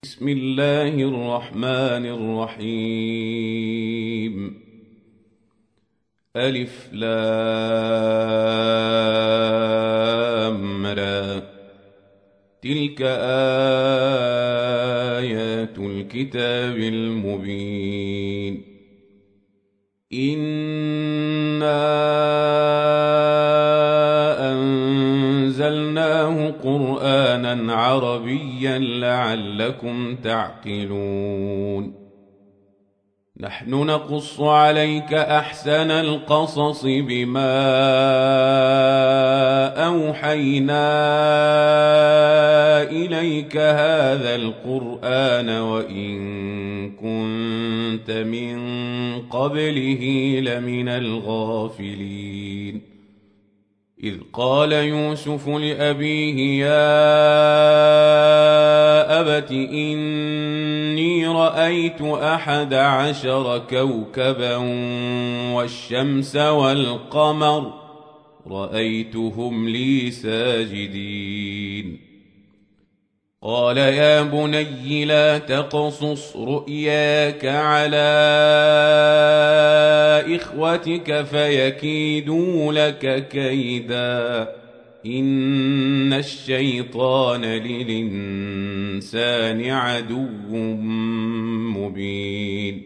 بسم الله الرحمن الرحيم. ألف لام را، تلك آيات الكتاب المبين. إنا أنزلناه قرآنا عربيا لعلكم تعقلون. نحن نقص عليك أحسن القصص بما أوحينا إليك هذا القرآن وإن كنت من قبله لمن الغافلين. إذ قال يوسف لأبيه يا أبت إني رأيت 11 كوكبا والشمس والقمر رأيتهم لي ساجدين. قال يا بني لا تقصص رؤياك على إخوتك فيكيدوا لك كيدا إن الشيطان للإنسان عدو مبين.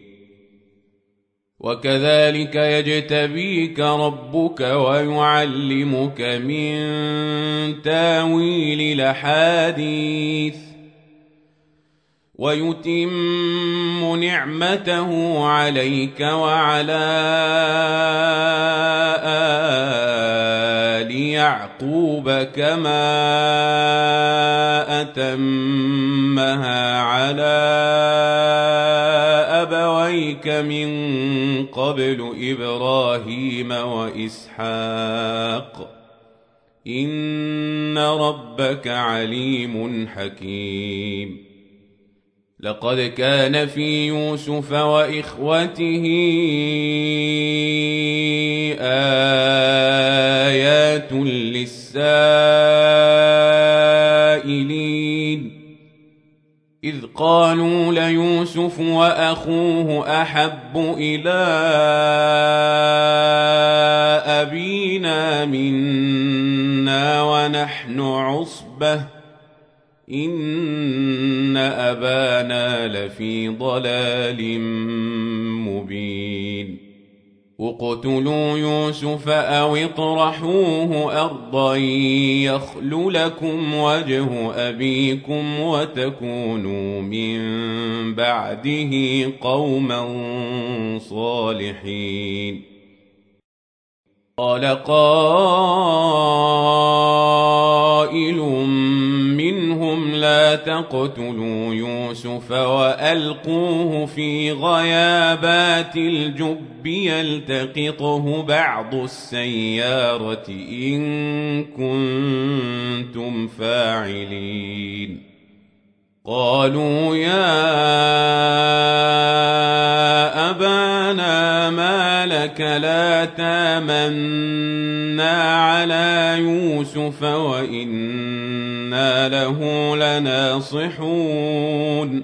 وكذلك يجتبيك ربك ويعلمك من تاويل الأحاديث ويتم نعمته عليك وعلى آل يعقوب كما أتمها على أبويك من قبل إبراهيم وإسحاق إن ربك عليم حكيم. لقد كان في يوسف وإخوته آيات للسائلين إذ قالوا ليوسف وأخوه أحب إلى أبينا منا ونحن عصبة إن أبانا لفي ضلال مبين. اقتلوا يوسف أو اطرحوه أرضا يخل لكم وجه أبيكم وتكونوا من بعده قوما صالحين. قال قائل منهم لا تقتلوا يوسف وألقوه في غيابات الجب يلتقطه بعض السيارة إن كنتم فاعلين. قالوا يا أبانا ما لك لا تامنا على يوسف وإنا له لناصحون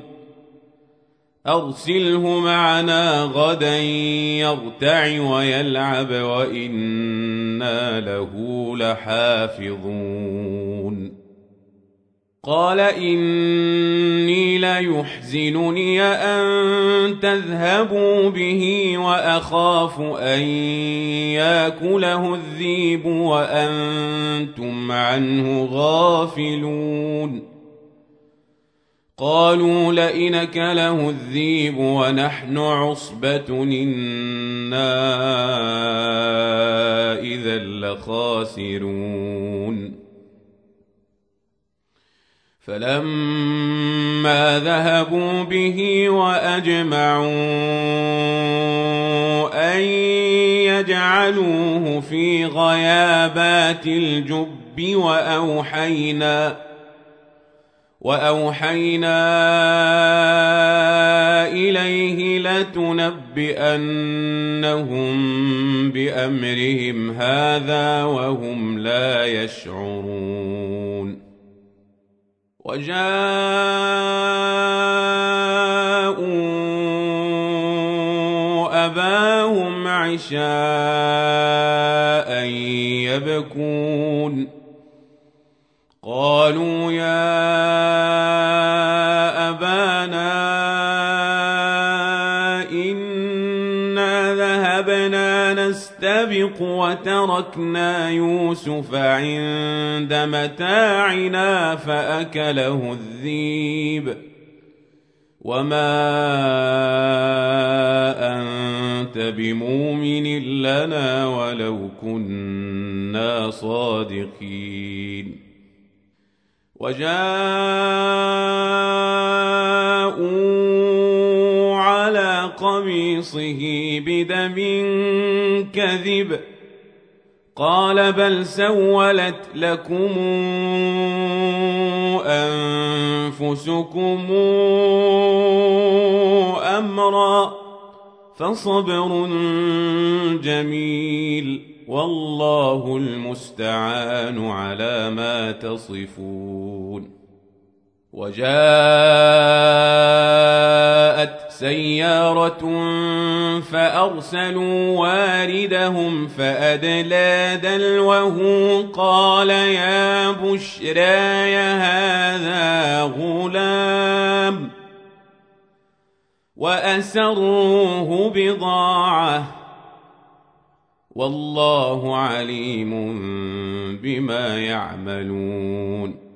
أرسله معنا غدا يرتع ويلعب وإنا له لحافظون. قال إني ليحزنني أن تذهبوا به وأخاف أن يأكله الذئب وأنتم عنه غافلون. قالوا لئن أكله الذئب ونحن عصبة إنا إذا لخاسرون. فلما ذهبوا به وأجمعوا أن يجعلوه في غيابات الجب وأوحينا إليه لتنبئنهم بأمرهم هذا وهم لا يشعرون. وجاء أباهم عشاء يبكون قالوا يا أبانا إنا ذهبنا نستبق وتركنا يوسف عند متاعنا فأكله الذئب وما أنت بمؤمن لنا ولو كنا صادقين وجاءوا على قميصه بدم كذب قال بل سولت لكم أنفسكم أمرا فصبر جميل والله المستعان على ما تصفون وجاءت سيارة فأرسلوا واردهم فأدلى دلوه قال يا بشراي هذا غلام وأسروه بضاعة والله عليم بما يعملون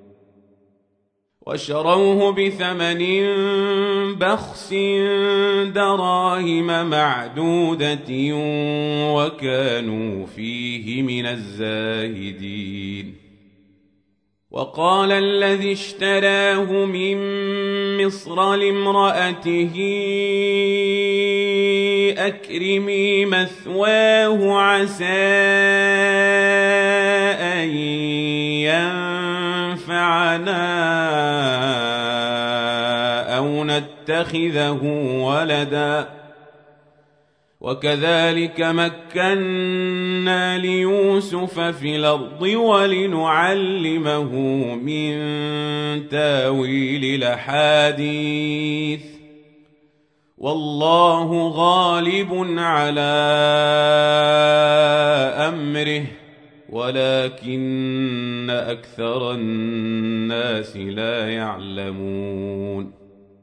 وشروه بثمن بخس دراهم معدودة وكانوا فيه من الزاهدين وقال الذي اشتراه من مصر لامرأته أكرمي مثواه عسى أن ينفعنا أو نتخذه ولدا وكذلك مكنا ليوسف في الأرض ولنعلمه من تاويل الأحاديث والله غالب على أمره ولكن أكثر الناس لا يعلمون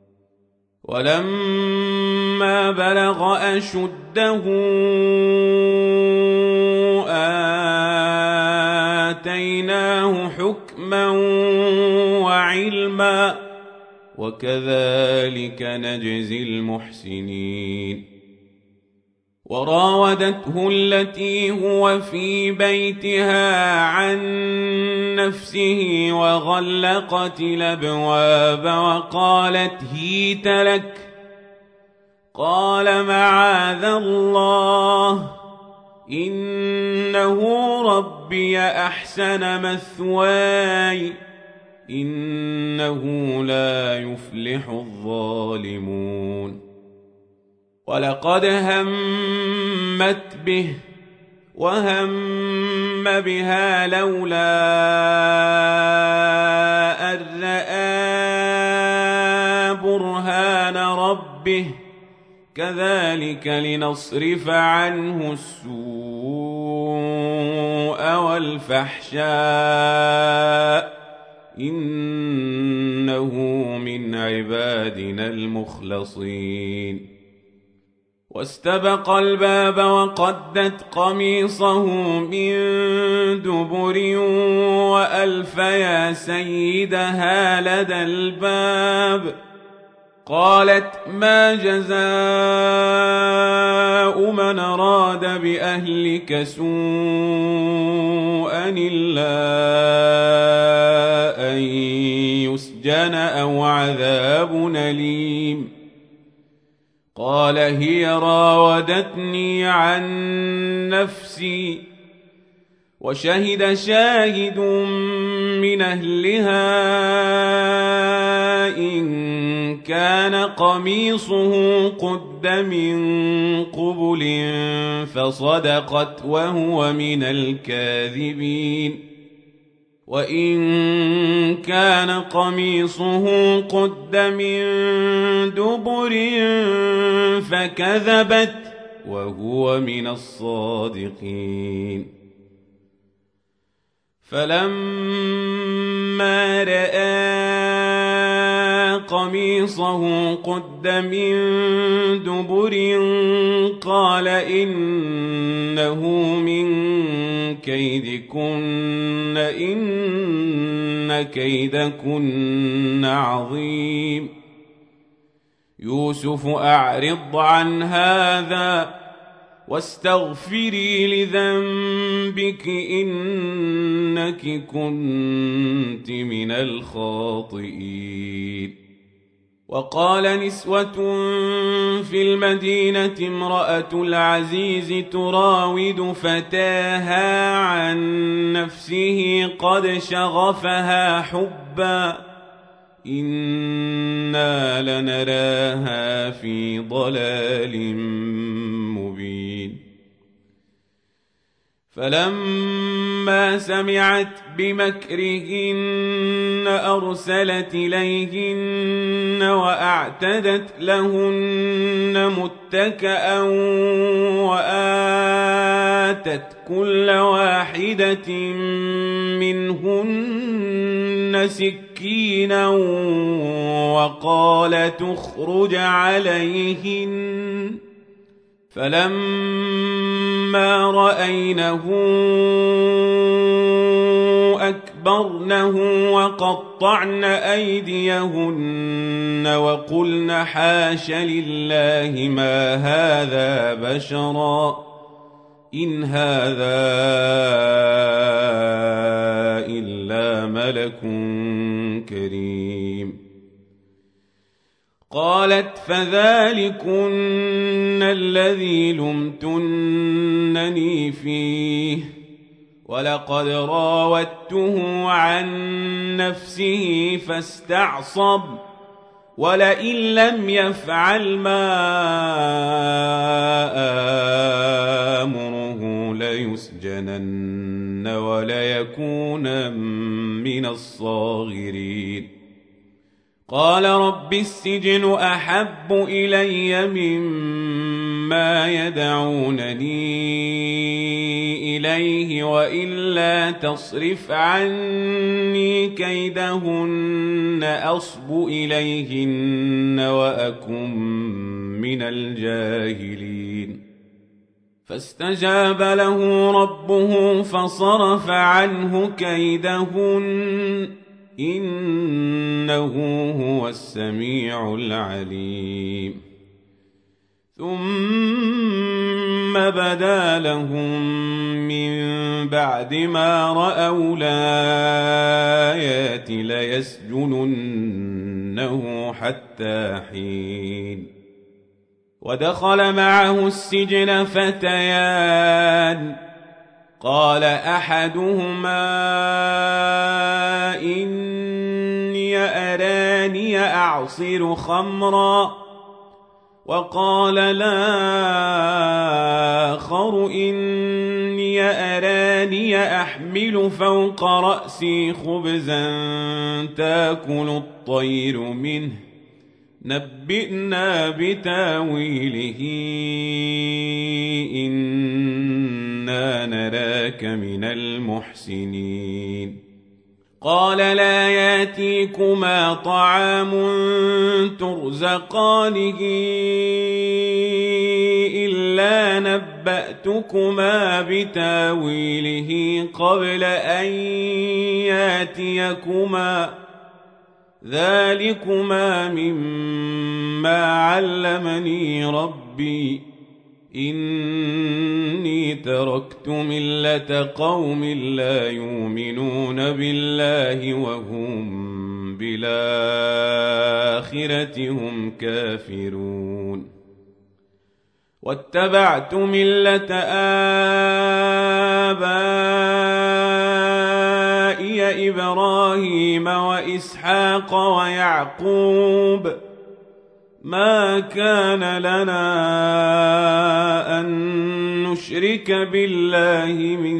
ولما بلغ أشده آتيناه حكما وعلما وكذلك نجزي المحسنين وراودته التي هو في بيتها عن نفسه وغلقت الأبواب وقالت هيت لك قال معاذ الله إنه ربي أحسن مثواي إنه لا يفلح الظالمون ولقد همت به وهم بها لولا أن رأى برهان ربه كذلك لنصرف عنه السوء والفحشاء إنه من عبادنا المخلصين واستبق الباب وقدت قميصه من دبر وألف يا سيدها لدى الباب قالت ما جزاء من أراد بأهلك سوءا إلا أن يسجن أو عذاب أليم قال هي راودتني عن نفسي وشهد شاهد من أهلها إن كان قميصه قد من قبل فصدقت وهو من الكاذبين وإن كان قميصه قد من دبر فكذبت وهو من الصادقين. فلما رأى قميصه قد من دبر قال إنه من كيدكن إن كيدكن عظيم. يوسف أعرض عن هذا واستغفري لذنبك إنك كنت من الخاطئين. وقال نسوة في المدينة امرأة العزيز تراود فتاها عن نفسه قد شغفها حبا إنا لنراها في ضلال مبين. فلما سمعت بمكرهن أرسلت إليهن وأعتدت لهن متكأ وآتت كل واحدة منهن سكينا وقالت اخرج عليهن. فلما رأينه أكبرنه وقطعن أيديهن وقلن حاش لله ما هذا بشرا إن هذا إلا ملك كريم. قالت فذلكن الذي لمتنني فيه ولقد راودته عن نفسه فاستعصم ولئن لم يفعل ما آمره ليسجنن وليكون من الصاغرين. قال رب السجن أحب إلي مما يدعونني إليه وإلا تصرف عني كيدهن أصب إليهن وأكن من الجاهلين. فاستجاب له ربه فصرف عنه كيدهن إنه هو السميع العليم. ثم بدا لهم من بعد ما رأوا الآيات ليسجننه حتى حين. ودخل معه السجن فتيان قال أحدهما إني أراني أعصر خمرا وقال الآخر إني أراني أحمل فوق رأسي خبزا تأكل الطير منه نبئنا بتاويله إنا نراك من المحسنين. قال لا ياتيكما طعام ترزقانه إلا نبأتكما بتاويله قبل أن ياتيكما ذلكما مما علمني ربي إني تركت ملة قوم لا يؤمنون بالله وهم بالآخرة هم كافرون واتبعت ملة آبائي إبراهيم وإسحاق ويعقوب ما كان لنا أن نشرك بالله من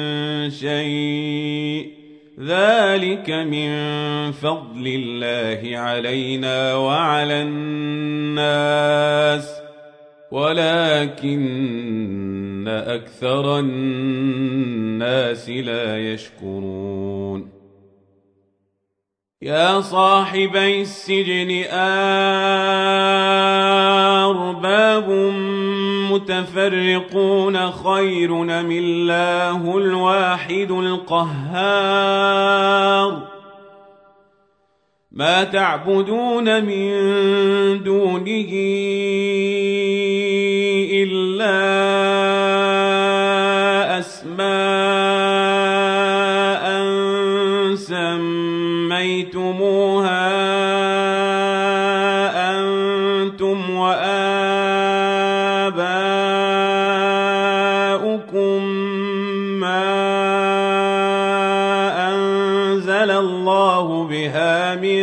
شيء ذلك من فضل الله علينا وعلى الناس ولكن أكثر الناس لا يشكرون يا صاحبي السجن أرباب متفرقون خير أم الله الواحد القهار ما تعبدون من دونه إلا أسماء سميتموها أنتم وآباؤكم ما أنزل الله بها من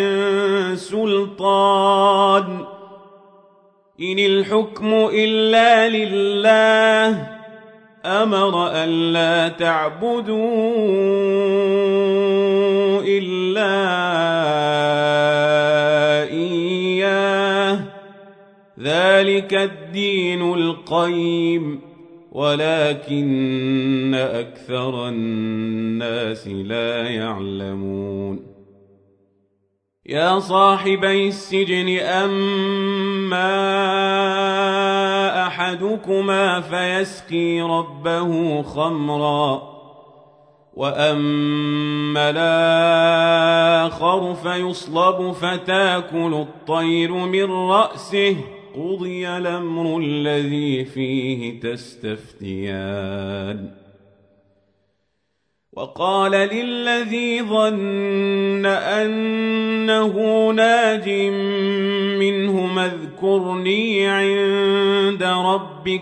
سلطان إن الحكم إلا لله أمر ألا تعبدوا إلا إياه ذلك الدين القيم ولكن أكثر الناس لا يعلمون يا صاحبي السجن أما أحدكما فيسقي ربه خمرا وأما الآخر فيصلب فتاكل الطير من رأسه قضي الأمر الذي فيه تستفتيان وقال للذي ظن أنه ناج منه اذكرني عند ربك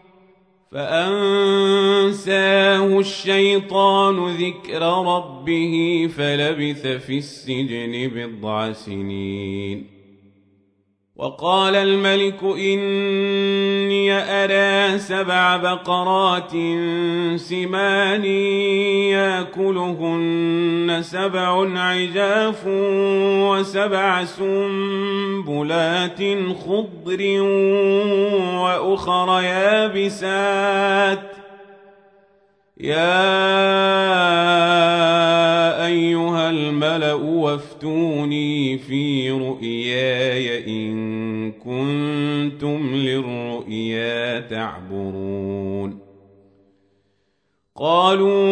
فأنساه الشيطان ذكر ربه فلبث في السجن بضع سنين وقال الملك إني أرى 7 بقرات سمان يأكلهن 7 عجاف و7 سنبلات خضر وأخر يابسات يا أيها الملأ وافتوني في رؤياي إن كنتم للرؤيا تعبرون قالوا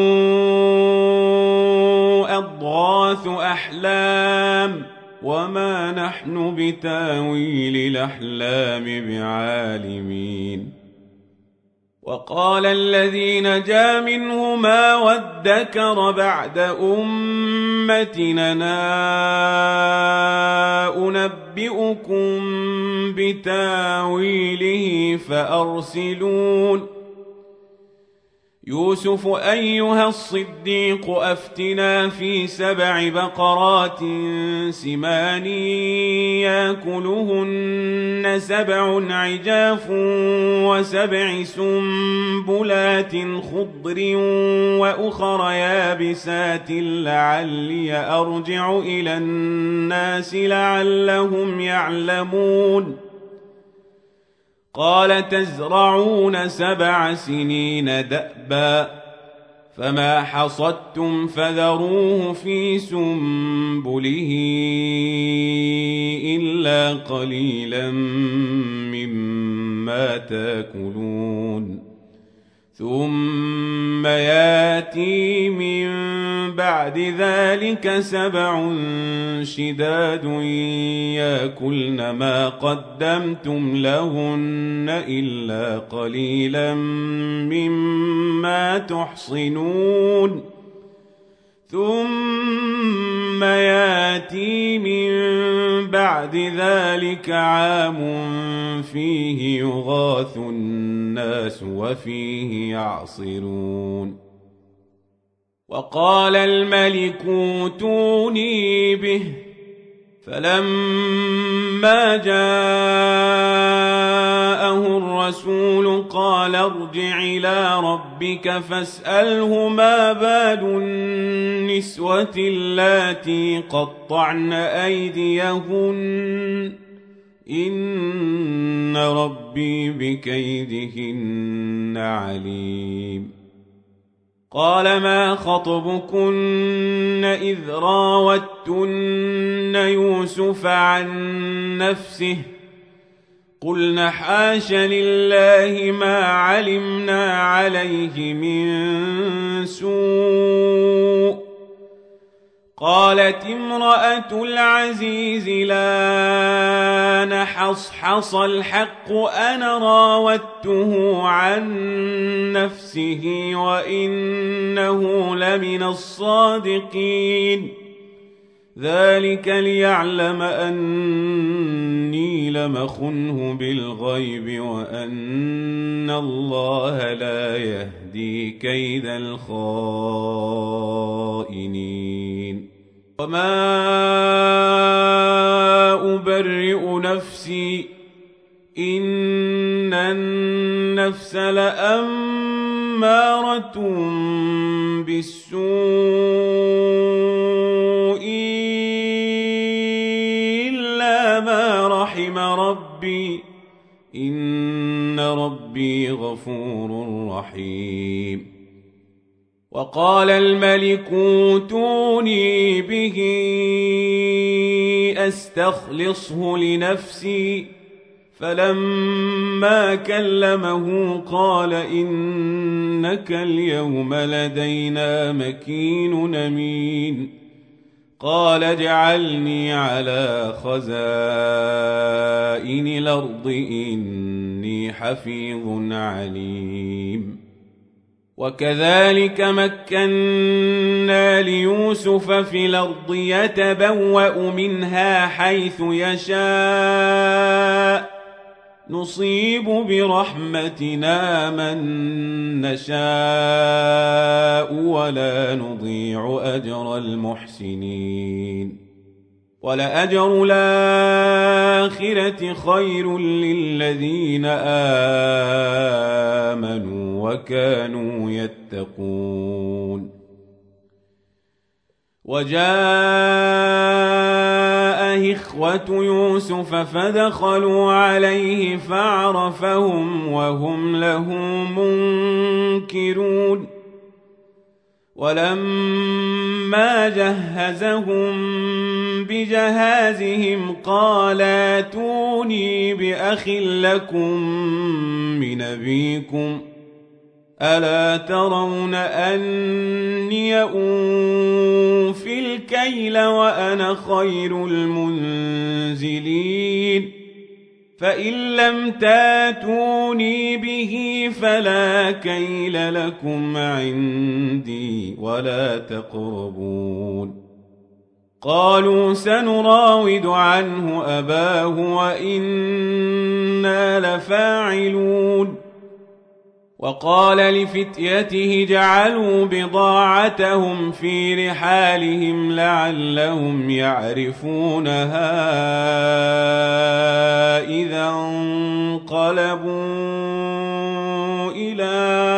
أضغاث أحلام وما نحن بتاويل الأحلام بعالمين وقال الذي نجا منهما وادكر بعد أمتنا أنبئكم بتاويله فأرسلون يوسف أيها الصديق أفتنا في 7 بقرات سمان يأكلهن 7 عجاف و7 سنبلات خضر وأخر يابسات لعلي أرجع إلى الناس لعلهم يعلمون قال تزرعون 7 سنين دأبا فما حصدتم فذروه في سنبله إلا قليلا مما تأكلون ثم ياتي من بعد ذلك 7 شداد يأكلن ما قدمتم لهن إلا قليلا مما تحصنون ثم ياتي من بعد ذلك عام فيه يغاث الناس وفيه يعصرون وقال الملك اوتوني به فلما جاءه الرسول قال ارجع إلى ربك فاسأله ما بال النسوة اللاتي قطعن أيديهن إن ربي بكيدهن عليم. قال ما خطبكن إذ راوتن يوسف عن نفسه قلن حاش لله ما علمنا عليه من سوء. قالت امرأة العزيز لا نحصحص الحق أنا راودته عن نفسه وإنه لمن الصادقين. ذلك ليعلم أني لم أخنه بالغيب وأن الله لا يهدي كيد الخائنين. وما أبرئ نفسي إن النفس لأمارة بالسوء إلا ما رحم ربي إن ربي غفور رحيم. وقال الملك اوتوني به أستخلصه لنفسي فلما كلمه قال إنك اليوم لدينا مكين أمين. قال اجعلني على خزائن الأرض إني حفيظ عليم. وكذلك مكنا ليوسف في الأرض يتبوأ منها حيث يشاء نصيب برحمتنا من نشاء ولا نضيع أجر المحسنين. ولأجر الآخرة خير للذين آمنوا وكانوا يتقون. وجاء إخوة يوسف فدخلوا عليه فعرفهم وهم له منكرون. ولما جهزهم بجهازهم قال ائتوني بأخ لكم من أبيكم ألا ترون أني أوفي الكيل وأنا خير المنزلين. فإن لم تاتوني به فلا كيل لكم عندي ولا تقربون. قالوا سنراود عنه أباه وإنا لفاعلون. وقال لفتيته جعلوا بضاعتهم في رحالهم لعلهم يعرفونها إذا انقلبوا إلى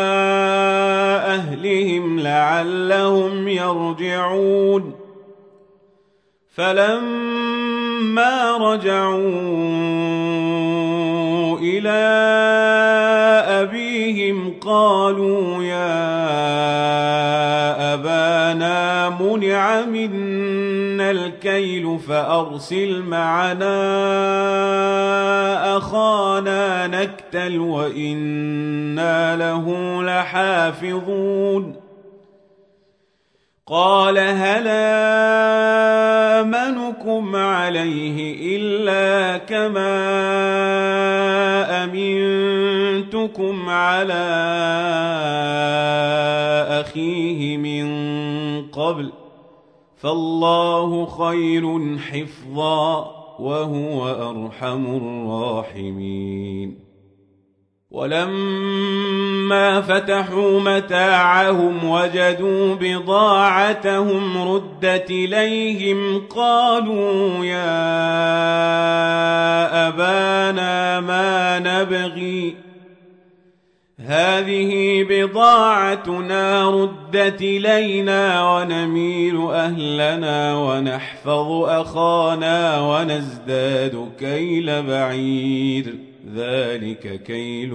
أهلهم لعلهم يرجعون. فلما رجعوا إلى أبيهم قالوا يا أبانا منع منا الكيل فأرسل معنا أخانا نكتل وإنا له لحافظون. قال هل آمنكم عليه إلا كما أمنتكم على أخيه من قبل فالله خير حفظا وهو أرحم الراحمين. ولما فتحوا متاعهم وجدوا بضاعتهم ردت إليهم قالوا يا أبانا ما نبغي هذه بضاعتنا ردت إلينا ونميل أهلنا ونحفظ أخانا ونزداد كيل بعير ذلك كيل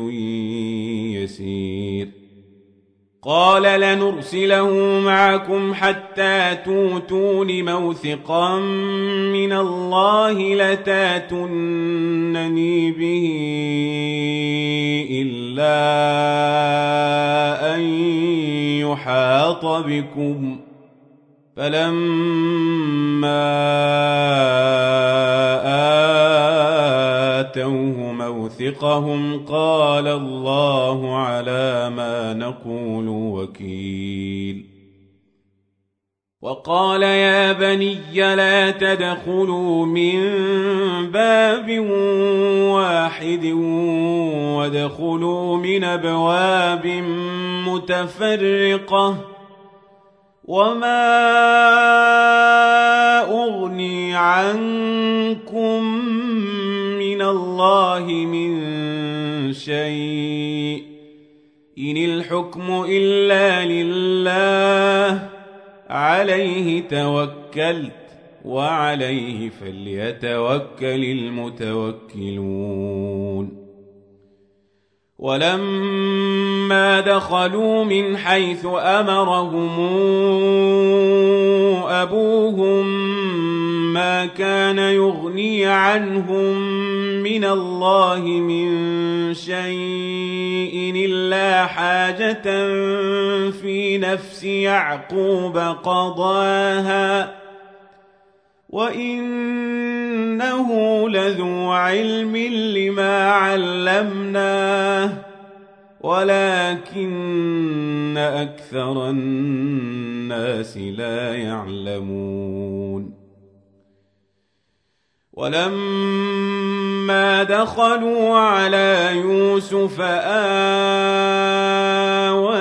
يسير قال لنرسله معكم حتى توتون موثقا من الله لتاتونني به إلا أن يحاط بكم فلما آتوه موثقهم قال الله على ما نقول وكيل وقال يا بني لا تدخلوا من باب واحد وادخلوا من أبواب متفرقة وما أغني عنكم من الله من شيء إن الحكم إلا لله عليه توكلت وعليه فليتوكل المتوكلون ولما دخلوا من حيث أمرهم أبوهم ما كان يغني عنهم من الله من شيء إلا حاجة في نفس يعقوب قضاها وإنه لذو علم لما علمناه ولكن أكثر الناس لا يعلمون ولما دخلوا على يوسف آوى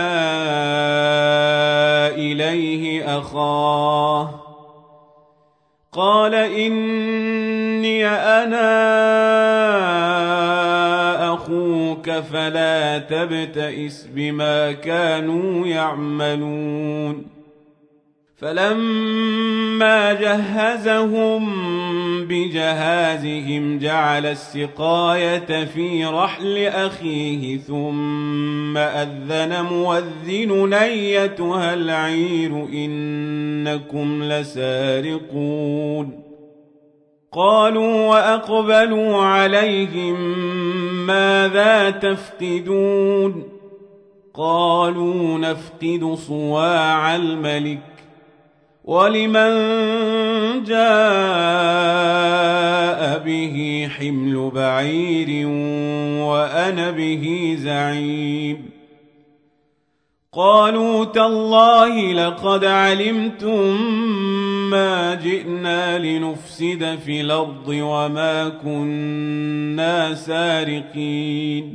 إليه أخاه قال إني أنا أخوك فلا تبتئس بما كانوا يعملون فلما جهزهم بجهازهم جعل السقاية في رحل أخيه ثم أذن مؤذن أيتها العير إنكم لسارقون قالوا وأقبلوا عليهم ماذا تفقدون قالوا نفقد صواع الملك ولمن جاء به حمل بعير وأنا به زعيم قالوا تالله لقد علمتم ما جئنا لنفسد في الأرض وما كنا سارقين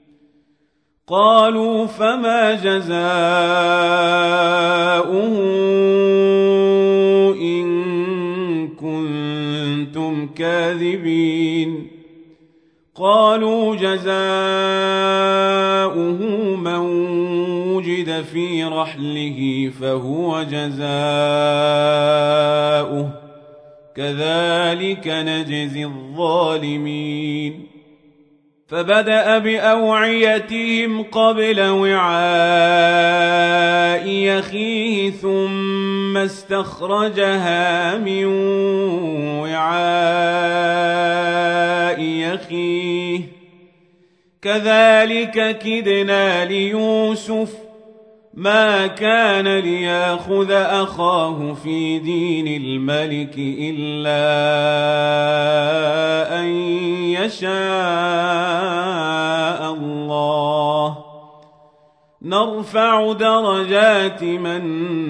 قالوا فما جزاؤه إن كنتم كاذبين قالوا جزاؤه من وجد في رحله فهو جزاؤه كذلك نجزي الظالمين فبدأ بأوعيتهم قبل وعاء أخيه ثم استخرجها من وعاء أخيه كذلك كدنا ليوسف ما كان ليأخذ أخاه في دين الملك إلا أن يشاء الله نرفع درجات من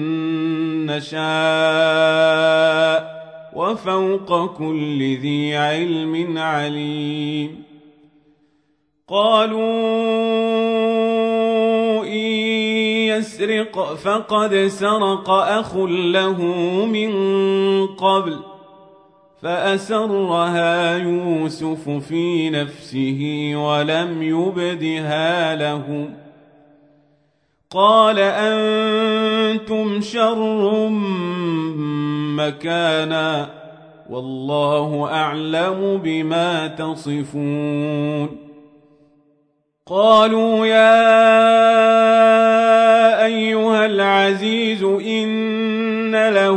نشاء وفوق كل ذي علم عليم قالوا إن يسرق فقد سرق أخ له من قبل فأسرها يوسف في نفسه ولم يبدها لهم قال أنتم شر مكانا والله أعلم بما تصفون قالوا يا أيها العزيز إن له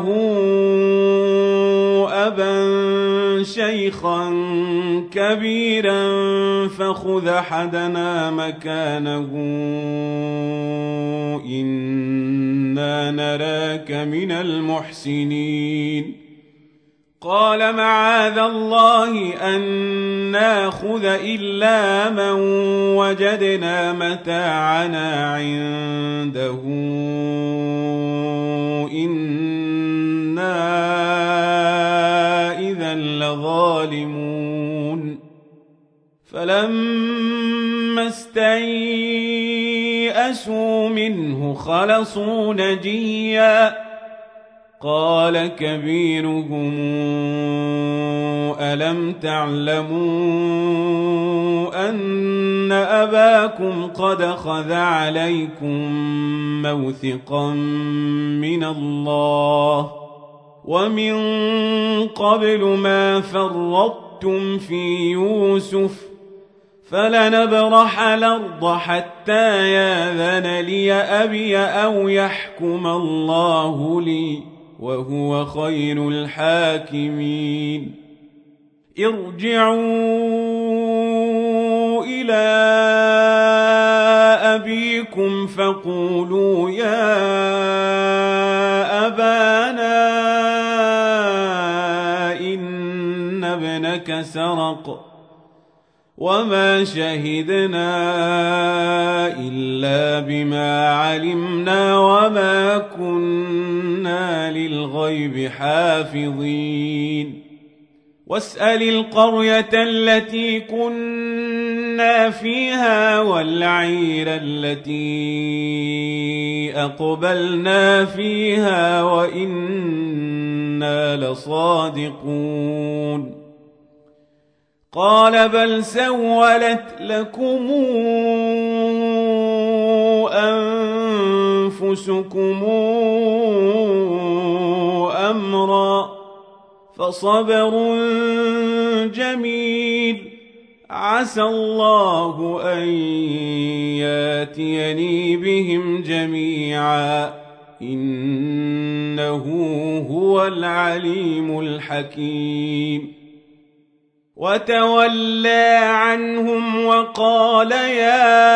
أبا شيخا كبيرا فخذ أحدنا مكانه إنا نراك من المحسنين قال معاذ الله أن ناخذ إلا من وجدنا متاعنا عنده إنا إذا لظالمون فلما استيئسوا منه خلصوا نجيا قال كبيرهم ألم تعلموا أن أباكم قد خذ عليكم موثقا من الله ومن قبل ما فرطتم في يوسف فلنبرح الأرض حتى ياذن لي أبي أو يحكم الله لي وهو خير الحاكمين ارجعوا إلى أبيكم فقولوا يا أبانا إن ابنك سرق وما شهدنا إلا بما علمنا وما كنا للغيب حافظين واسأل القرية التي كنا فيها والعير التي أقبلنا فيها وإنا لصادقون قال بل سولت لكم أنفسكم أمرا فصبر جميل عسى الله أن ياتيني بهم جميعا إنه هو العليم الحكيم وتولى عنهم وقال يا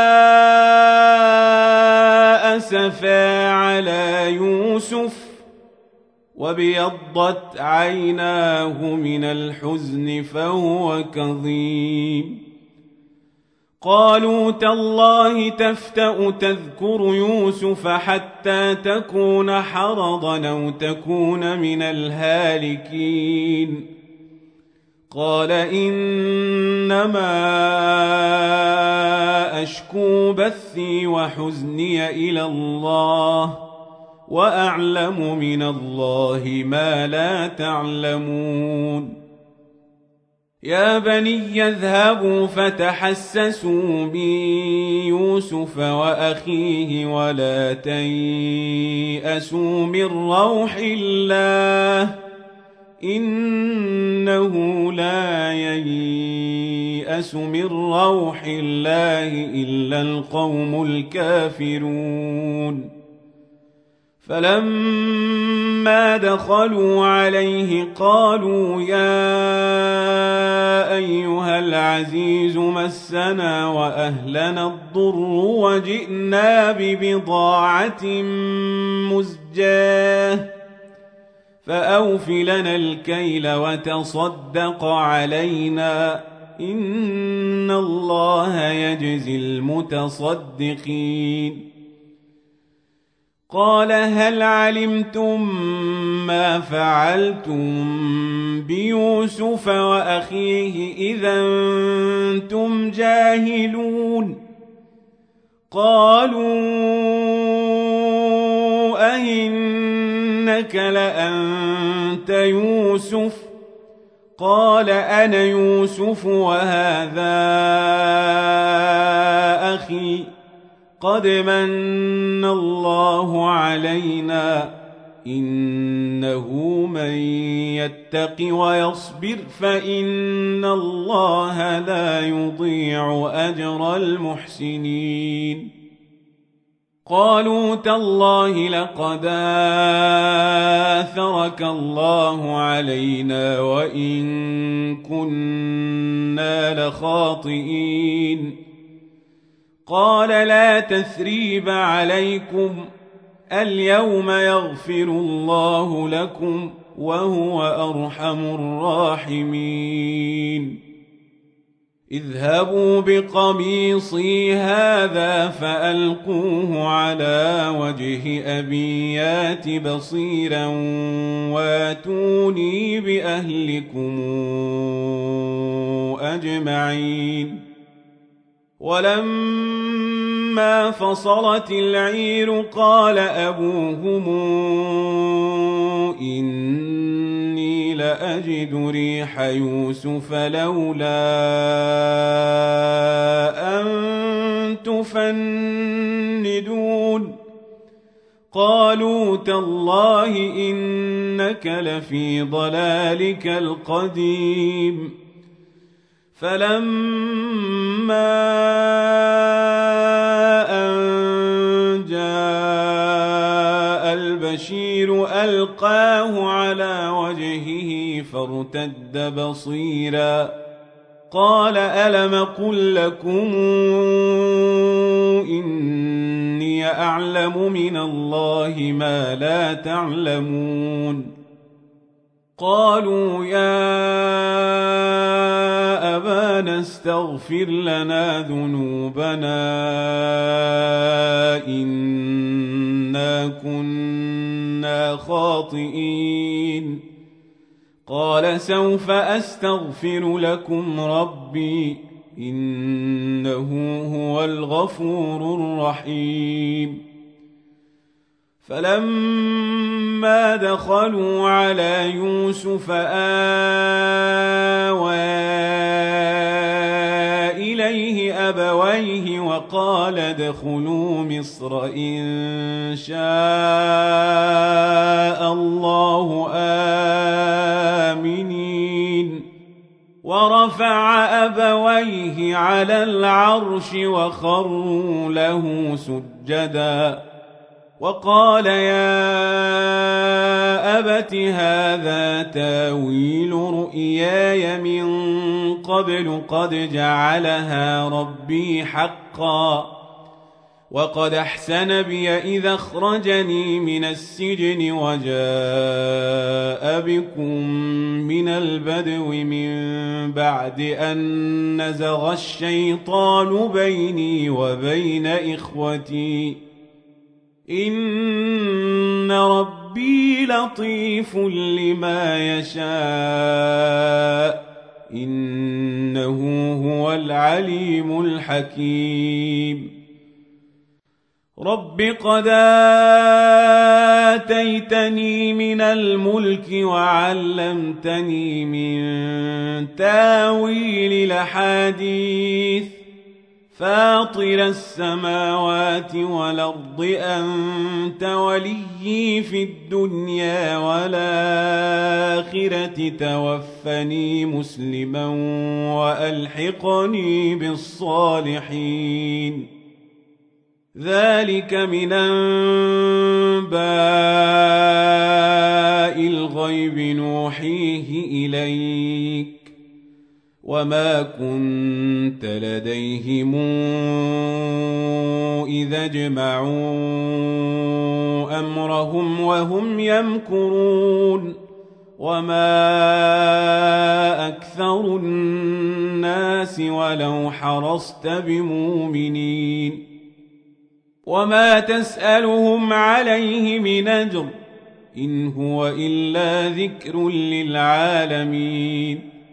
أسفا على يوسف وابيضت عيناه من الحزن فهو كظيم قالوا تالله تفتأ تذكر يوسف حتى تكون حرضا أو تكون من الهالكين قال إنما أشكو بثي وحزني إلى الله وأعلم من الله ما لا تعلمون يا بني اذهبوا فتحسسوا من يوسف وأخيه ولا تيأسوا من روح الله إنه لا ييأس من روح الله إلا القوم الكافرون فلما دخلوا عليه قالوا يا أيها العزيز مسنا وأهلنا الضر وجئنا ببضاعة مزجاة فأوف لنا الكيل وتصدق علينا إن الله يجزي المتصدقين قال هل علمتم ما فعلتم بيوسف وأخيه إذا أنتم جاهلون قالوا أئنك لأنت يوسف قال أنا يوسف وهذا أخي قد من الله علينا إنه من يتق ويصبر فإن الله لا يضيع أجر المحسنين قالوا تالله لقد آثرك الله علينا وإن كنا لخاطئين قال لا تثريب عليكم اليوم يغفر الله لكم وهو أرحم الراحمين اذهبوا بقميصي هذا فألقوه على وجه أبي يات بصيرا واتوني بأهلكم أجمعين ولما فصلت العير قال أبوهم إني لأجد ريح يوسف لولا أن تفندون قالوا تالله إنك لفي ضلالك القديم فلما أن جاء البشير ألقاه على وجهه فارتد بصيرا قال ألم قل لكم إني أعلم من الله ما لا تعلمون قالوا يا أبانا استغفر لنا ذنوبنا إنا كنا خاطئين قال سوف أستغفر لكم ربي إنه هو الغفور الرحيم فلما دخلوا على يوسف آوى إليه أبويه وقال ادخلوا مصر إن شاء الله آمنين ورفع أبويه على العرش وخروا له سجدا وقال يا أبت هذا تاويل رؤياي من قبل قد جعلها ربي حقا وقد أحسن بي إذا أخرجني من السجن وجاء بكم من البدو من بعد أن نزغ الشيطان بيني وبين إخوتي إن ربي لطيف لما يشاء إنه هو العليم الحكيم رب قد آتيتني من الملك وعلمتني من تاويل الأحاديث فاطر السماوات والأرض أنت وليي في الدنيا والآخرة توفني مسلما وألحقني بالصالحين ذلك من أنباء الغيب نوحيه إليك وما كنت لديهم إذا اجمعوا أمرهم وهم يمكرون وما أكثر الناس ولو حرصت بمؤمنين وما تسألهم عليه من أجر إن هو إلا ذكر للعالمين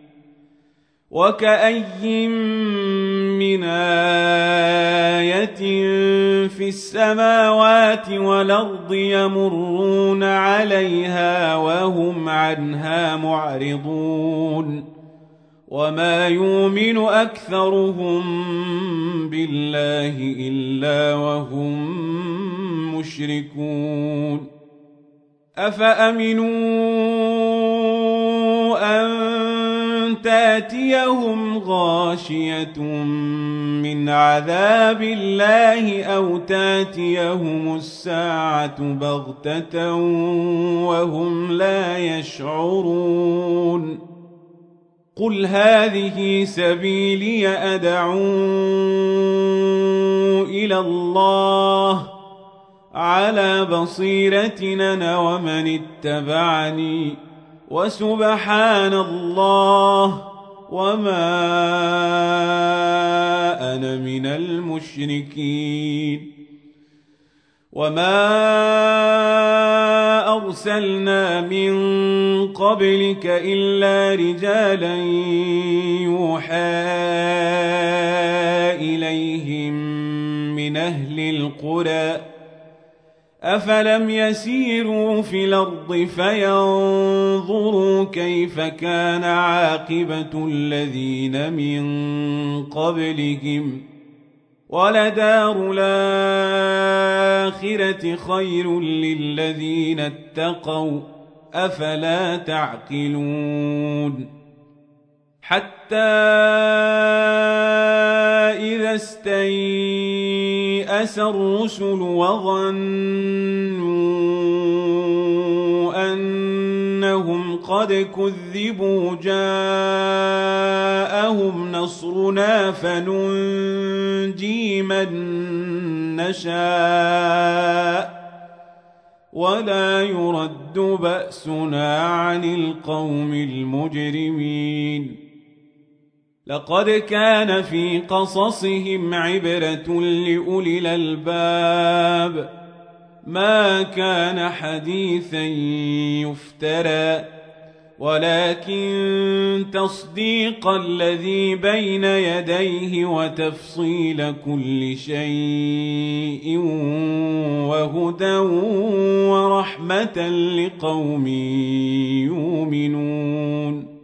وكأي من آية في السماوات والأرض يمرون عليها وهم عنها معرضون وما يؤمن أكثرهم بالله إلا وهم مشركون أفأمنوا أن تأتيهم غاشية من عذاب الله أو تأتيهم الساعة بغتة وهم لا يشعرون قل هذه سبيلي أدعو إلى الله على بصيرة أنا ومن اتبعني وسبحان الله وما أنا من المشركين وما أرسلنا من قبلك إلا رجالا يوحى إليهم من أهل القرى أفلم يسيروا في الأرض فينظروا كيف كان عاقبة الذين من قبلهم ولدار الآخرة خير للذين اتقوا أفلا تعقلون حتى إذا استيأس الرسل وظنوا أنهم قد كذبوا جاءهم نصرنا فننجي من نشاء ولا يرد بأسنا عن القوم المجرمين لقد كان في قصصهم عبرة لأولي الألباب ما كان حديثا يفترى ولكن تصديق الذي بين يديه وتفصيل كل شيء وهدى ورحمة لقوم يؤمنون